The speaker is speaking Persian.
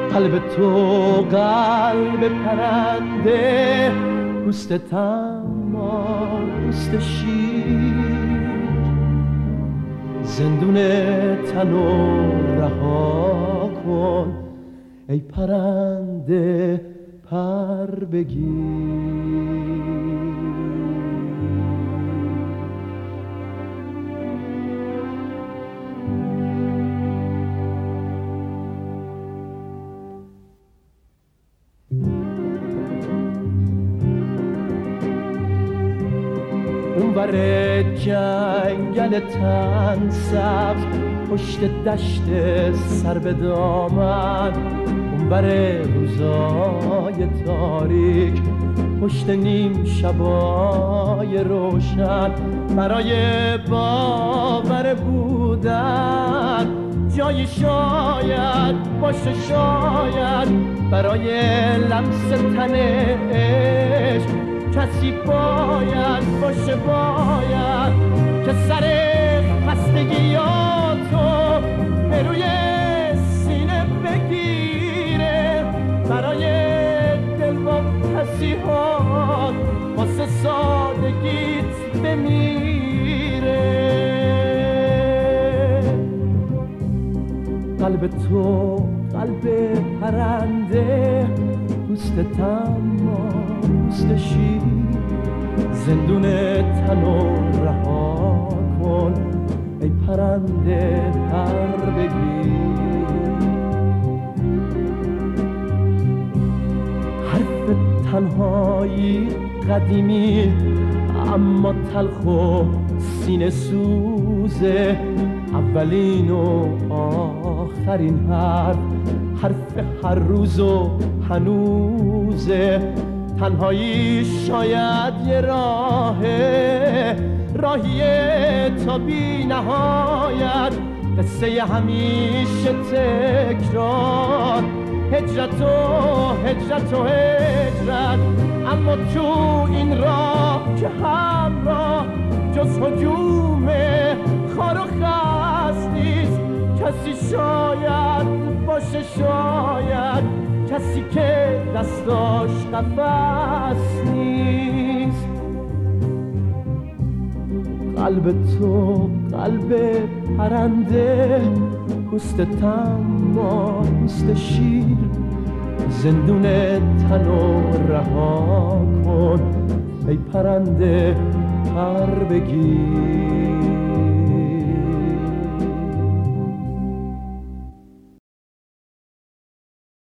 قلب تو قلب پرنده، پوست تمام پوست شیر، زندون تنو رها کن ای پرنده پر بگیر. اونور جنگل تن سبز پشت دشت سر به دامن، اونور روزای تاریک پشت نیم شبای روشن، برای باور بودن جایی شاید باشه، شاید برای لمس تن عشق کسی باید باشه، باید که سر خستگیاتو به روی سینه بگیره، برای دلواپسی‌هات واسه سادگیت بمیره. قلب تو قلب پرنده، پوست تمام پوست شیر، زندون تنو رها کن ای پرنده پر بگیر. حرف تنهایی قدیمی اما تلخ و سینه سوزه، اولین و آخرین حرف هر روز و هنوزه. تنهایی شاید یه راهیه تا بی نهایت، قصه همیشه تکرار، هجرت و هجرت. اما تو این راه که همراه جز هجوم خار و خس نیست کسی، شاید باشه، شاید کسی که دستاش قفس نیست. قلب تو قلب پرنده، پوست تمام پوست شیر، زندون تنو رها کن ای پرنده پر بگیر.